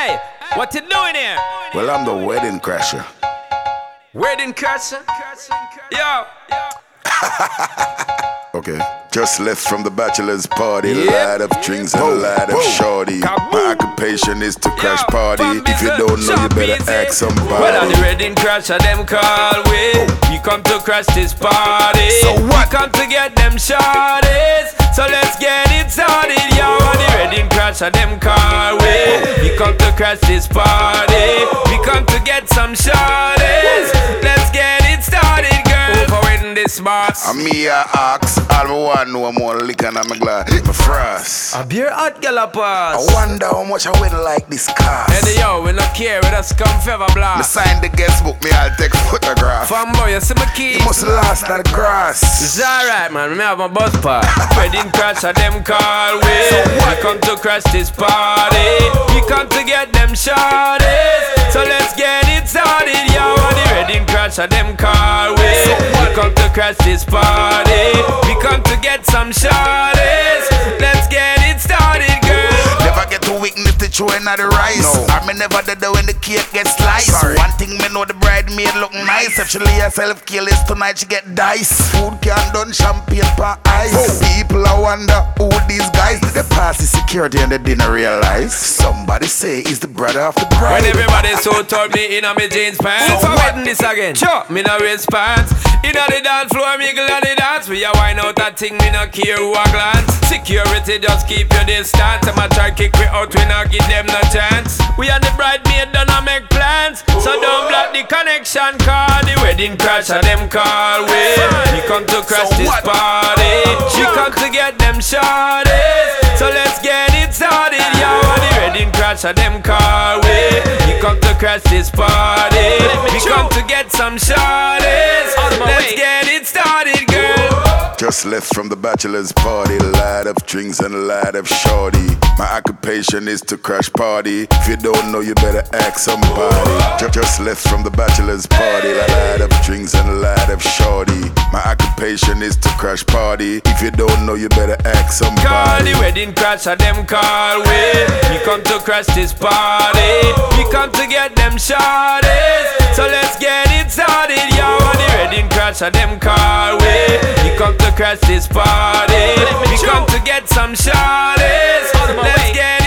Hey, what you doing here? Well, I'm the wedding crasher. Wedding crasher? Yo. Okay. Just left from the bachelor's party. Yep. Light of drinks and a light of shorty. My occupation is to crash party. If you don't know, you better ask somebody. Well, on the wedding crasher, them call we. We come to crash this party. So what? We come to get them shorties. So let's get it started, yo. On the wedding crasher, them call we. We come to crash this party. We come to get some shorties. Let's get it started, girl. For wedding this boss. And me, I ask. All me want know more liquor and I'm glad. My frost. A beer hot gallopers. I wonder how much I win like this cost. Hey yo, we not care, we just come fever Me blast. sign the guest book, me I'll take photograph. Fanboy, you see my key? You must last at the grass. It's alright, man, me have my bus pass. Wedding crash, them call we. We come to crash this party. We come to get them shorties. So let's get it started, yo. On the wedding crash, them call we. We come to crash this party. We come to get some shorties. Let's get it started, girl. Never get to witness the chewing of the rice. No. Or me never did that when the cake gets sliced. Sorry. One thing me know, the bridesmaid look nice. If she lay herself careless tonight, she get dice. Food can done, champagne per ice. People I wonder who these guys. Did they pass the security and they didn't realize? Somebody say he's the brother of the bride. When everybody so told me in my jeans pants. So for wedding this again, sure, me no waist pants. In the dance floor, me glad the dance. We a wine out that thing, me no care who a glance. Security just keep your distance. Them a try kick me out, we not give them no chance. We and the bridesmaid done a make plans. So don't block the connection, call the wedding crasher, them call we. We come to crash this party. She come to get them shorties. So let's get it started, yo. On the wedding crasher, them call we. We come to crash this party. We come to get some shorties. Let's get it started, girl. Just left from the bachelor's party. Light of drinks and a light of shorty. My occupation is to crash party. If you don't know, you better ask somebody. Just left from the bachelor's party. Light of drinks and a light of shorty. My occupation is to crash party. If you don't know, you better ask somebody. Call the wedding crasher, them call we. We come to crash this party. We come to get them shorties. So let's get it started, yo. On the wedding crasher, them call we. We come to crash this party. We come to get some shorties. Let's get